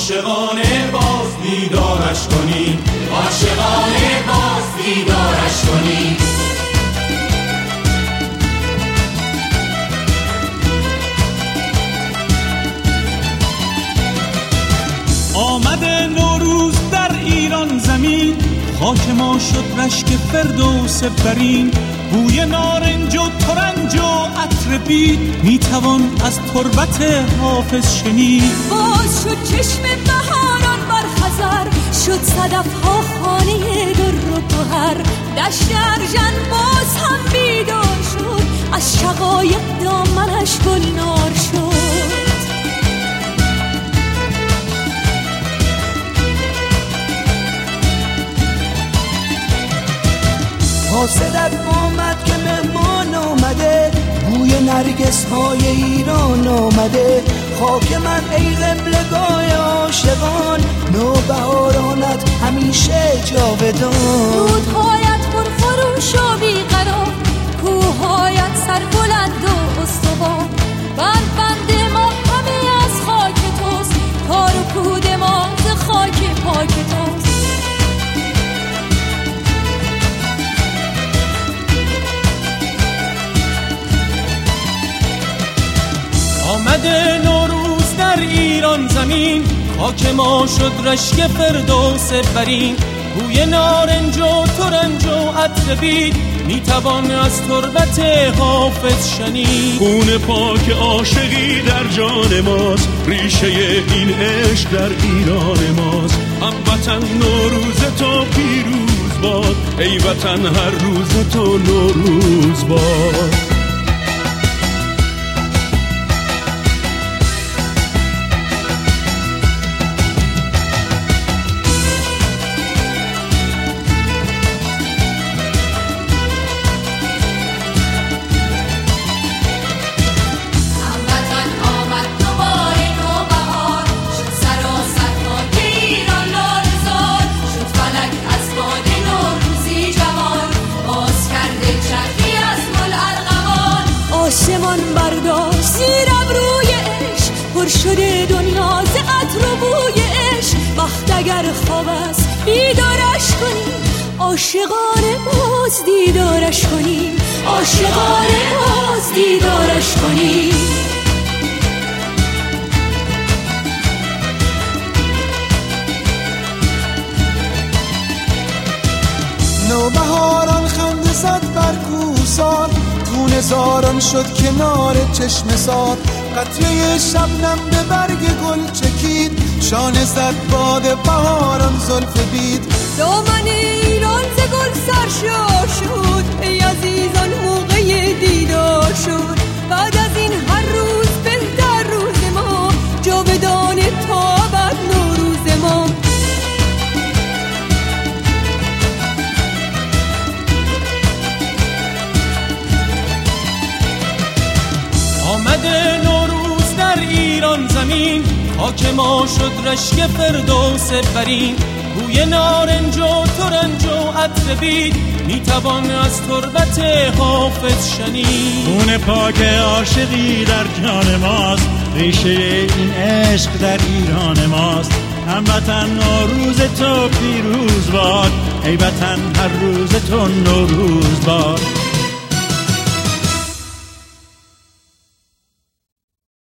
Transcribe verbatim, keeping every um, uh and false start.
عاشقانه باز دیدارش کنیم، عاشقانه باز دیدارش کنیم. آمده نوروز در ایران زمین، خاک ما شد رشک فردوس برین. بوی نارنج و ترنج و عطر بید، میتوان از تربت حافظ شنید. باز شد چشم بهاران بر خزر، شد صدف ها خانه در و گوهر. دشت ارژن باز هم بیدار شد، از شقایق دامنش گلنار شد. حاسدت آمد که مهمان آمده، بوی نرگس های ایران آمده. خاک من ای قبلگاه عاشقان، نوبهارانت همیشه جاودان. رودهایت پرخروش و بیقرار، کوههایت سربلند و استوار. بر بند ما همه از خاک توست، تار و پود ما ز خاک پاک توست. آمده نوروز در ایران زمین، خاک ما شد رشک فردوس برین. بوی نارنج و ترنج و عطر بید، میتوان از تربت حافظ شنید. خون پاک عاشقی در جان ماست، ریشه این عشق در ایران ماست. هموطن نوروز تو پیروز باد، ای وطن هر روز تو نوروز باد. آسمان برداشت زیر ابروی عشق، پر شده دنیا ز عطر و بوی عشق. وقت اگر خواب است بیدارش کنیم، عاشقانه باز دیدارش کنیم، عاشقانه باز دیدارش کنیم. نوبهاران خنده زد بر کوهسار، خون زاران شد کنار چشم سار. قطره شبنم به برگ گل چکید، شانه زد باد بهاران زلف بید. دامن ایران ز گل سرشار شد، ای عزیزان موقع دیدار شد. بعد از این هر روز بهتر روز ما، جاودانه تا ابد نوروز ما. آمده نوروز در ایران زمین، خاک ما شد رشک فردوس برین. بوی نارنج و ترنج و عطر بید، میتوان از تربت حافظ شنید. خون پاک عاشقی در جان ماست، ریشه این عشق در ایران ماست. هموطن نوروز تو پیروز باد، ای وطن هر روز تو نوروز باد.